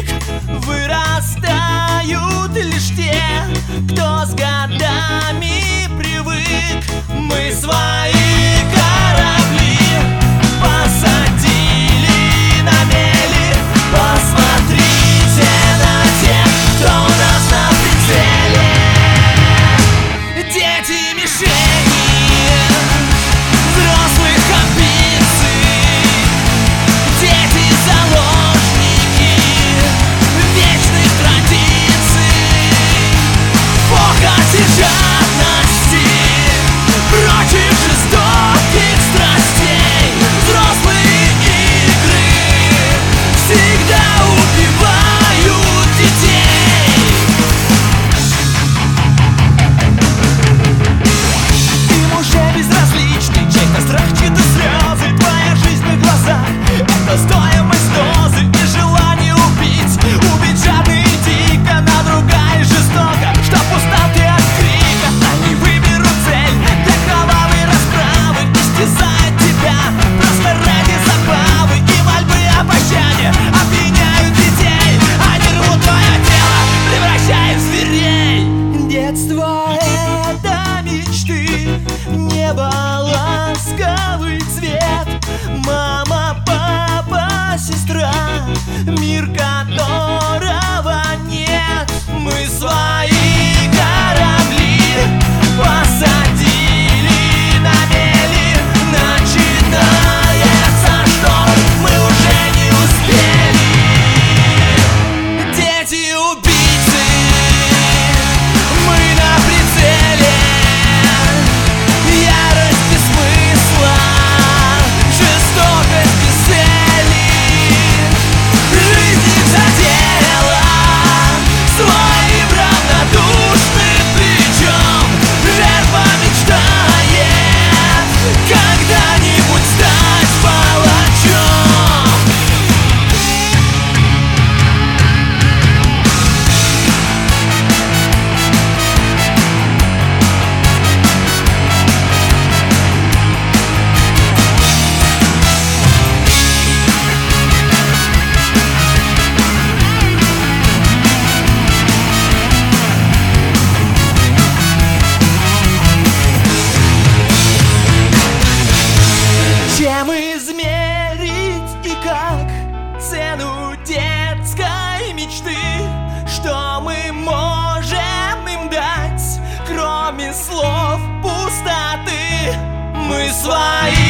миг вырастают лишь те, кто с годами привык. Мы свои корабли посадили на мели. Посмотрите на тех, кто у нас на прицеле. Дети мишени взрослых амбиций, дети заложники вечных традиций, похоти жадности против жестоких страстей. Взрослые игры всегда убивают детей. Им уже безразличны чей-то страх, чьи-то слезы. Твоя жизнь на глазах — это стоимость дозы и желание убить. Убить жадно и дико, надругаясь жестоко, чтоб устал ты от крика. Они выберут цель для кровавой расправы, истязают тебя просто ради забавы и мольбы о пощаде обвиняют детей. Они рвут твое тело, превращая в зверей. Детство — это мечты, небо, ласковый цвет, мама, папа, сестра, мир, которого нет. Мы свои корабли посадили на мели. Начинается шторм, мы уже не успели. Дети убийцы, мы на прицеле. Ярость без смысла, жестокость без цели. Жизнь их задела своим равнодушным плечом. Жертва мечтает когда-нибудь стать палачом. Чем измерить и как цену детской мечты? Что мы можем им дать, кроме слов пустоты? Мы свои